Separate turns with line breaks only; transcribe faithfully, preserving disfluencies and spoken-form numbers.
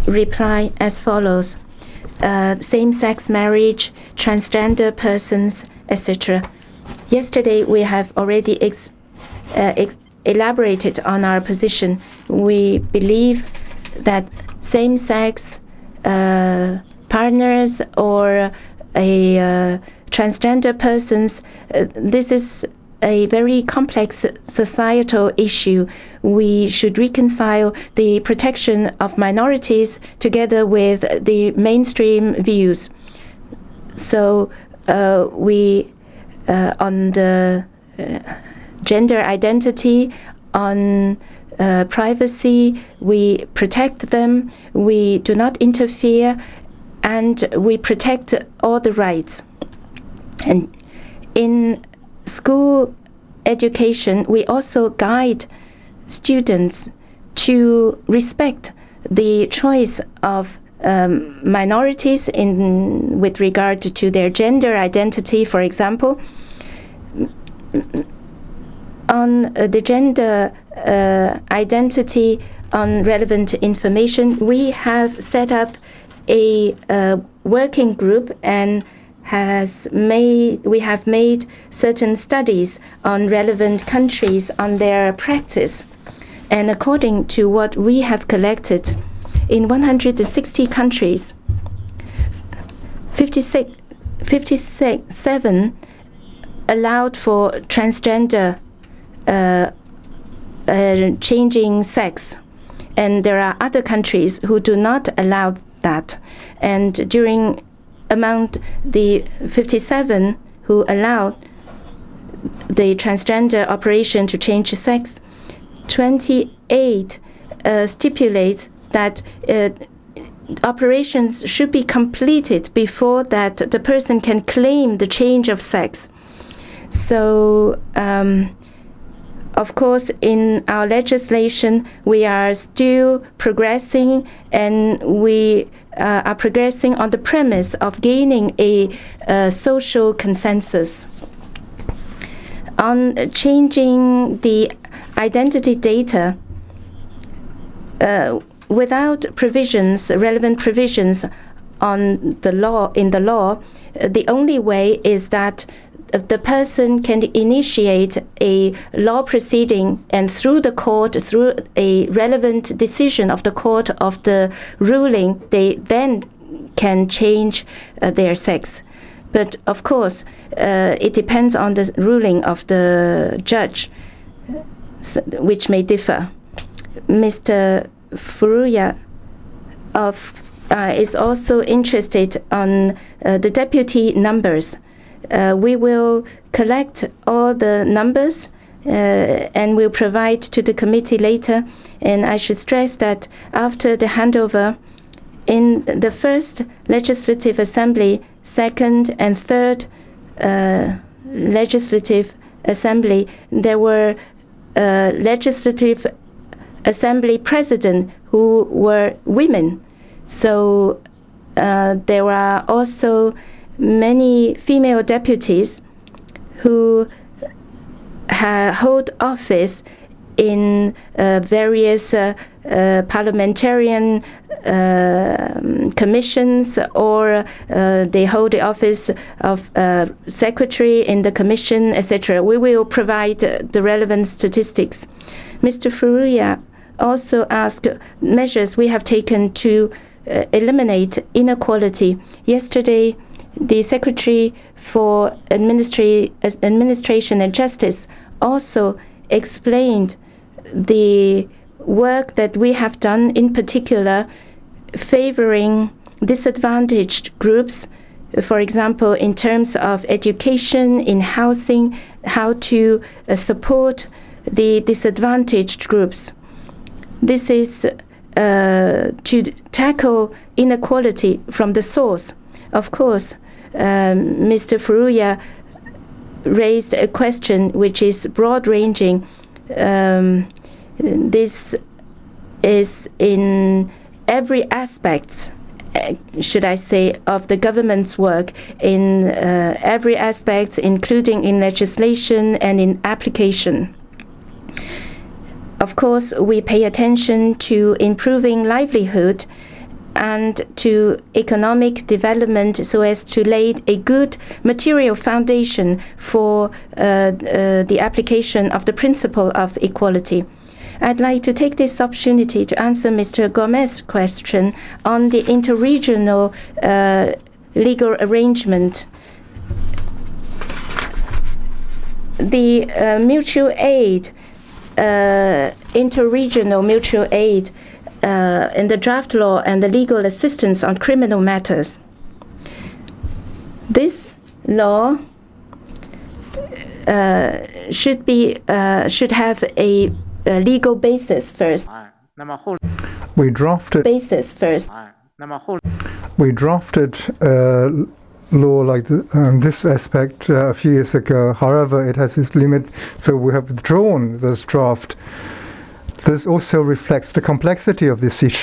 reply as follows. Uh, same-sex marriage, transgender persons, et cetera. Yesterday, we have already ex uh, ex elaborated on our position. We believe that same-sex uh, partners or a uh, transgender persons, uh, this is a very complex societal issue. We should reconcile the protection of minorities together with the mainstream views. So uh, we, uh, on the uh, gender identity, on uh, privacy, we protect them, we do not interfere, and we protect all the rights. And in school education, we also guide students to respect the choice of um, minorities in with regard to their gender identity, for example. On uh, the gender uh, identity, on relevant information, we have set up a uh, working group and has made we have made certain studies on relevant countries on their practice. And according to what we have collected, in one hundred sixty countries, fifty-six, fifty-seven allowed for transgender uh, uh, changing sex, and there are other countries who do not allow that. And during among the fifty-seven who allowed the transgender operation to change sex, twenty-eight uh, stipulates that uh, operations should be completed before that the person can claim the change of sex. So, um, of course, in our legislation, we are still progressing, and we uh, are progressing on the premise of gaining a uh, social consensus. On changing the identity data, uh, without provisions, relevant provisions on the law, in the law, the only way is that the person can initiate a law proceeding, and through the court, through a relevant decision of the court of the ruling, they then can change uh, their sex. But of course, uh, it depends on the ruling of the judge, which may differ. Mister Furuya of, uh, is also interested on uh, the deputy numbers. Uh, we will collect all the numbers uh, and we'll provide to the committee later. And I should stress that after the handover, in the first legislative assembly, second and third uh, legislative assembly, there were uh, legislative assembly presidents who were women. So uh, there are also many female deputies who ha hold office in uh, various uh, uh, parliamentarian uh, commissions, or uh, they hold the office of uh, secretary in the commission, et cetera. We will provide uh, the relevant statistics. Mister Furuya also asked measures we have taken to uh, eliminate inequality. Yesterday, the Secretary for Administra Administration and Justice also explained the work that we have done, in particular favoring disadvantaged groups, for example, in terms of education, in housing, how to uh, support the disadvantaged groups. This is uh, to tackle inequality from the source. Of course, um, Mister Furuya raised a question which is broad-ranging. Um, this is in every aspect, should I say, of the government's work, in uh, every aspect, including in legislation and in application. Of course, we pay attention to improving livelihood and to economic development so as to lay a good material foundation for uh, uh, the application of the principle of equality. I'd like to take this opportunity to answer Mister Gomez's question on the interregional uh, legal arrangement. The uh, mutual aid, uh, interregional mutual aid, uh, in the draft law and the legal assistance on criminal matters. This law uh, should be uh, should have a, a legal basis first.
We drafted
basis first.
We drafted uh, law like the, um, this aspect uh, a few years ago. However, it has its limit, so we have withdrawn this draft. This also reflects the complexity of this issue.